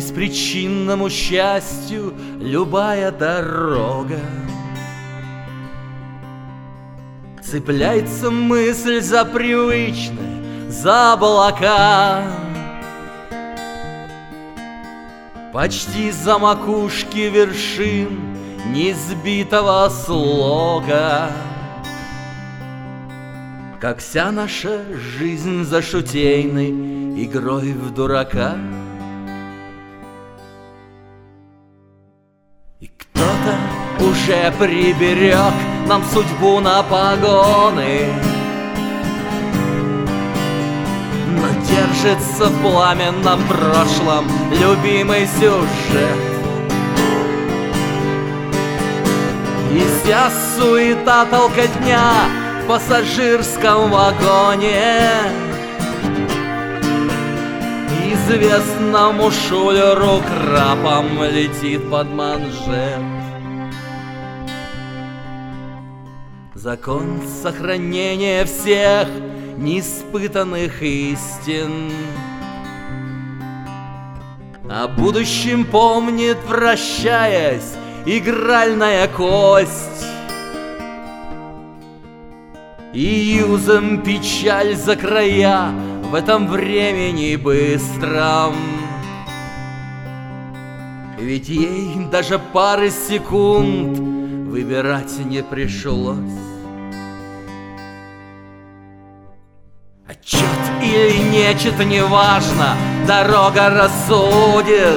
беспричинному счастью любая дорога. Цепляется мысль за привычное, за облака, почти за макушки вершин несбитого слога. Как вся наша жизнь за шутейной игрой в дурака. И кто-то уже приберег нам судьбу на погоны, но держится в пламенном прошлом любимый сюжет. И вся суета толкотня в пассажирском вагоне известному шулеру крапом летит под манжет. Закон сохранения всех неиспытанных истин о будущем помнит, вращаясь, игральная кость. И юзом печаль за края в этом времени быстром. Ведь ей даже пары секунд выбирать не пришлось. Отчет или нечет, неважно, дорога рассудит.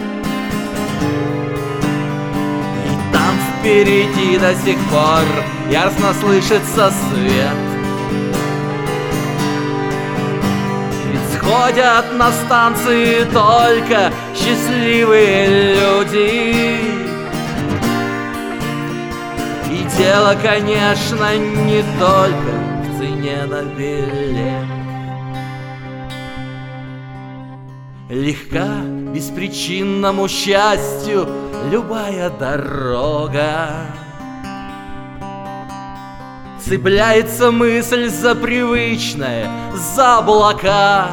И там впереди до сих пор ясно слышится свет. Ведь сходят на станции только счастливые люди. И дело, конечно, не только в цене на билет. Легка беспричинному счастью любая дорога. Цепляется мысль за привычное, за облака,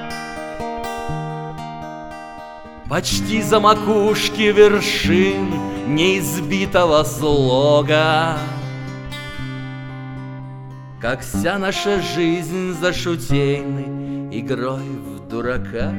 почти за макушки вершин неизбитого слога. Как вся наша жизнь за шутейной игрой в дурака.